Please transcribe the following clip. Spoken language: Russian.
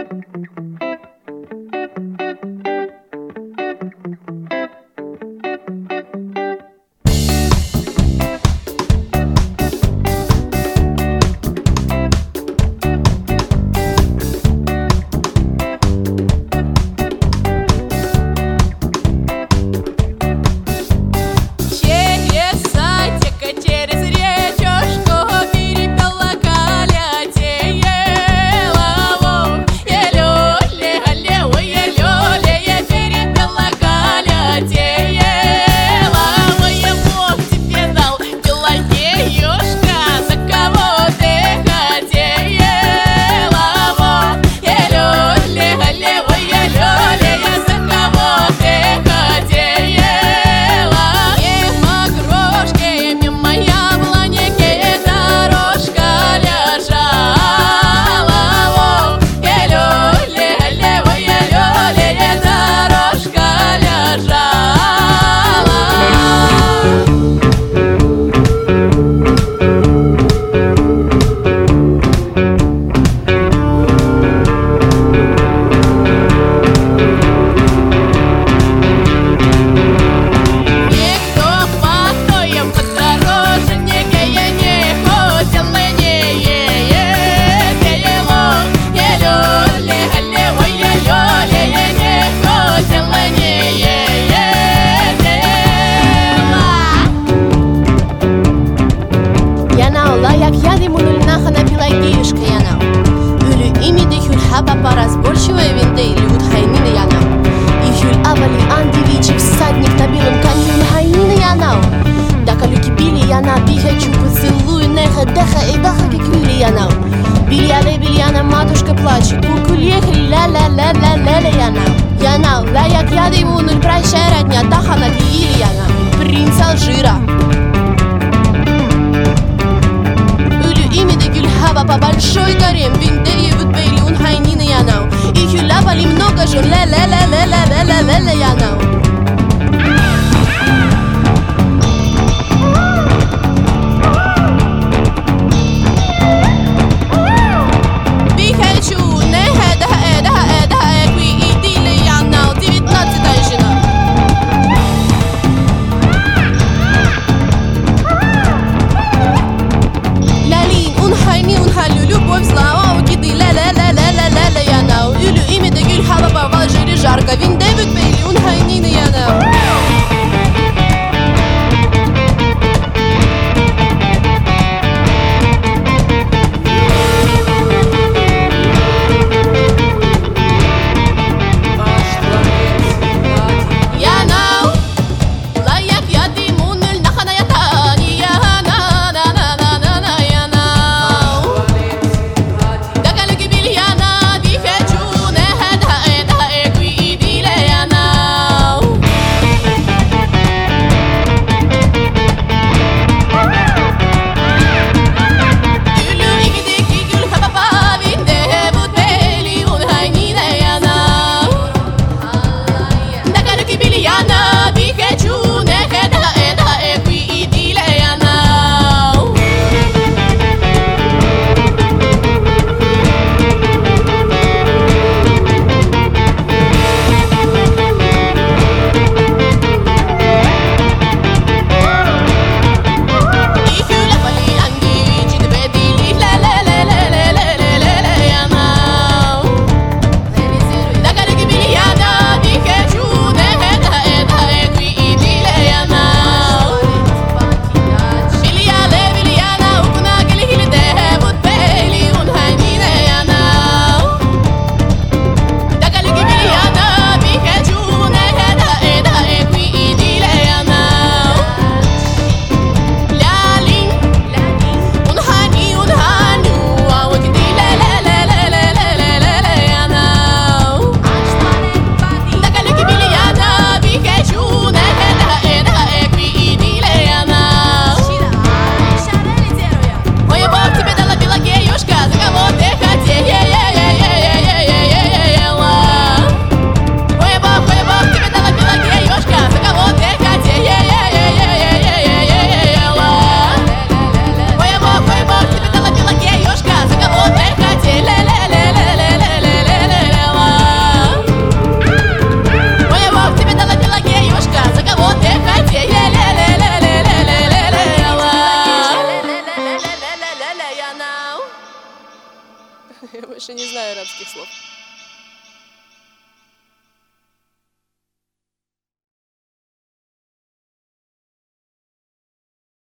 Разборчивая винды лют хайнины янау. Июль авали андивичи всадник на белом коне хайнины янау. Да калюки били яна бихачу поцелуй неха деха и даха киквили янау. Били але били яна матушка плачет укулехали ля-ля-ля-ля-ля янау. Янау лаяк яды ему нуль прощай родня даха наклеили янау. Принц Алжира по большой горе винде евут бейли он хайнины янау. И хюлявали много жен ля-ля-ля-ля-ля-ля-ля-ля янау. Бихачу неха да экви и дили янау. 19-я жена. Любовь слава укиды ля-ля-ля-ля-ля-ля янау. Юлю ими да гюль хаба по Алжире жарко. Винде бют бейли он хайни. Я больше не знаю арабских слов.